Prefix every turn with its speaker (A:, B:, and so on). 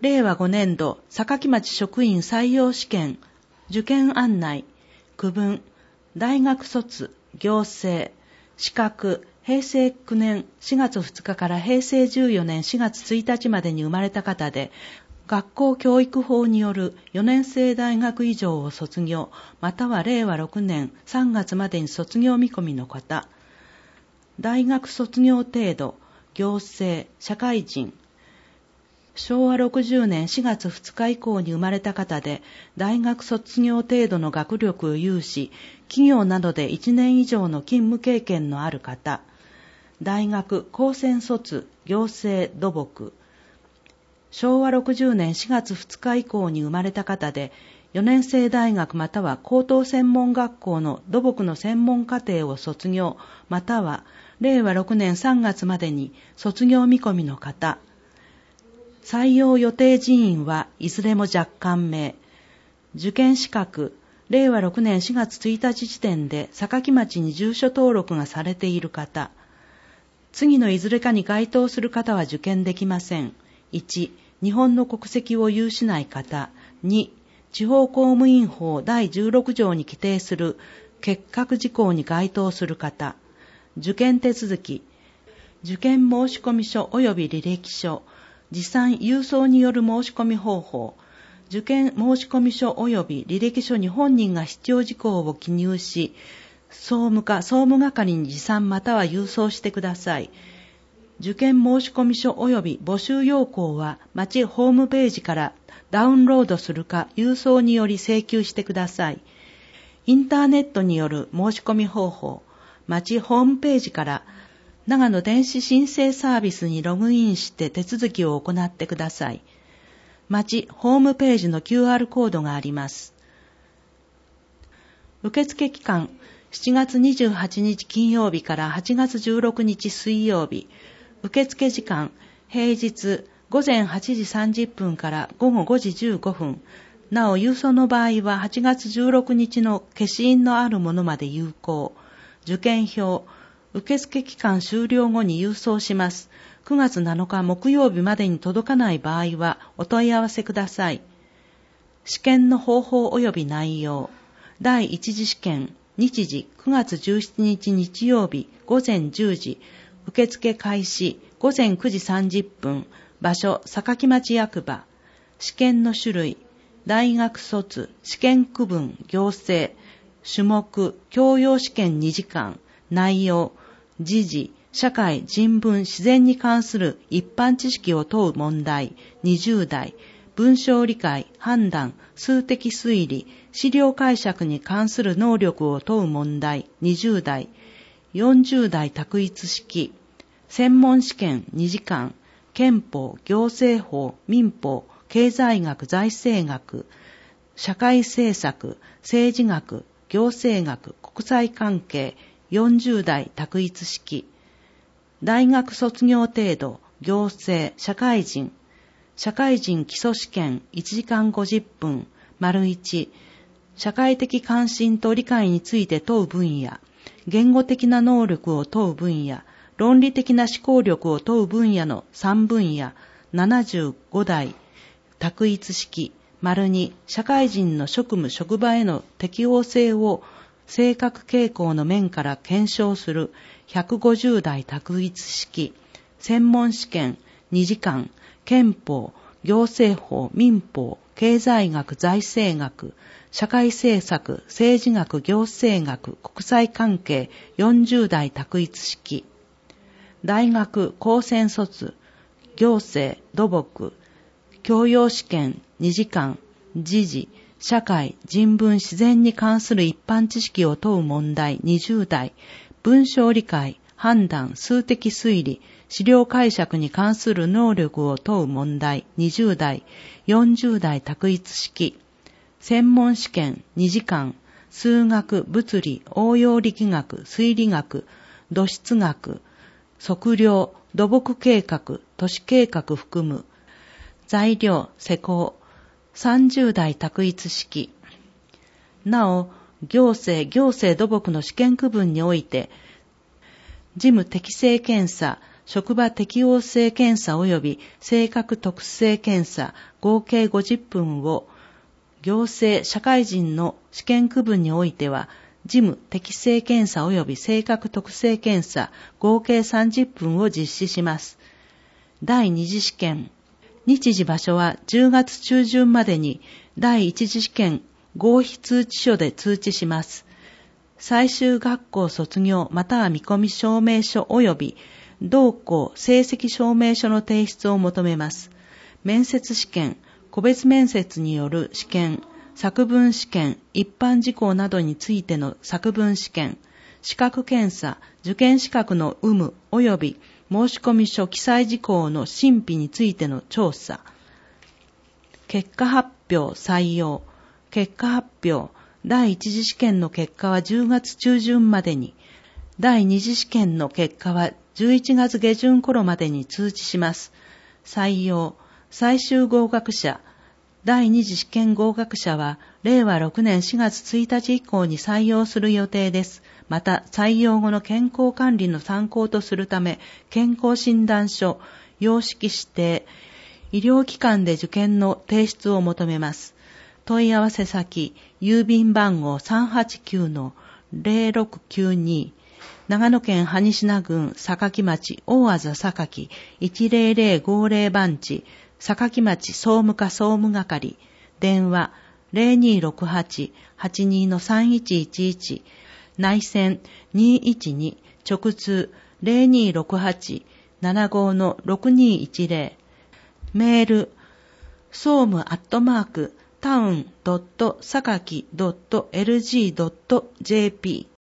A: 令和5年度坂町職員採用試験受験案内区分大学卒行政資格平成9年4月2日から平成14年4月1日までに生まれた方で学校教育法による4年制大学以上を卒業または令和6年3月までに卒業見込みの方大学卒業程度行政社会人昭和60年4月2日以降に生まれた方で、大学卒業程度の学力を有し、企業などで1年以上の勤務経験のある方、大学高専卒行政土木、昭和60年4月2日以降に生まれた方で、4年制大学または高等専門学校の土木の専門課程を卒業、または令和6年3月までに卒業見込みの方、採用予定人員はいずれも若干名。受験資格、令和6年4月1日時点で坂町に住所登録がされている方。次のいずれかに該当する方は受験できません。1、日本の国籍を有しない方。2、地方公務員法第16条に規定する欠格事項に該当する方。受験手続き、受験申込書及び履歴書、持参郵送による申し込み方法、受験申込書及び履歴書に本人が必要事項を記入し、総務課総務係に持参または郵送してください。受験申込書及び募集要項は町ホームページからダウンロードするか郵送により請求してください。インターネットによる申し込み方法、町ホームページから長野電子申請サービスにログインして手続きを行ってください。町ホームページの QR コードがあります。受付期間、7月28日金曜日から8月16日水曜日。受付時間、平日午前8時30分から午後5時15分。なお、郵送の場合は8月16日の消印のあるものまで有効。受験票、受付期間終了後に郵送します。9月7日木曜日までに届かない場合はお問い合わせください。試験の方法及び内容。第一次試験、日時9月17日日曜日午前10時。受付開始午前9時30分。場所、坂町役場。試験の種類。大学卒、試験区分、行政。種目、教養試験2時間。内容。時事、社会、人文、自然に関する一般知識を問う問題、20代、文章理解、判断、数的推理、資料解釈に関する能力を問う問題、20代、40代択一式、専門試験2時間、憲法、行政法、民法、経済学、財政学、社会政策、政治学、行政学、国際関係、40代択一式。大学卒業程度、行政、社会人基礎試験1時間50分、丸1、社会的関心と理解について問う分野、言語的な能力を問う分野、論理的な思考力を問う分野の3分野、75代択一式、丸2、社会人の職務職場への適応性を性格傾向の面から検証する150代択一式、専門試験2時間、憲法、行政法、民法、経済学、財政学、社会政策、政治学、行政学、国際関係40代択一式、大学、高専卒、行政、土木、教養試験2時間、時事、社会、人文、自然に関する一般知識を問う問題20代、文章理解、判断、数的推理、資料解釈に関する能力を問う問題20代、40代択一式、専門試験2時間、数学、物理、応用力学、推理学、土質学、測量、土木計画、都市計画含む、材料、施工、30代択一式。なお、行政土木の試験区分において、事務適正検査、 職場適応性検査及び性格特性検査合計50分を行政社会人の試験区分においては事務適性検査及び性格特性検査合計30分を実施します。第二次試験日時場所は10月中旬までに第一次試験合否通知書で通知します。最終学校卒業または見込み証明書及び同校成績証明書の提出を求めます。面接試験、個別面接による試験、作文試験、一般事項などについての作文試験、資格検査、受験資格の有無及び申込書記載事項の審否についての調査。結果発表採用。結果発表。第一次試験の結果は10月中旬までに、第二次試験の結果は11月下旬頃までに通知します。採用。最終合格者。第二次試験合格者は令和6年4月1日以降に採用する予定です。また採用後の健康管理の参考とするため健康診断書、様式指定、医療機関で受験の提出を求めます。問い合わせ先、郵便番号 389-0692 長野県萩科郡坂町大字榊10050番地坂町総務課総務係電話 0268-82-3111 内線212直通 0268-75-6210 メール総務@town.sakaki.lg.jp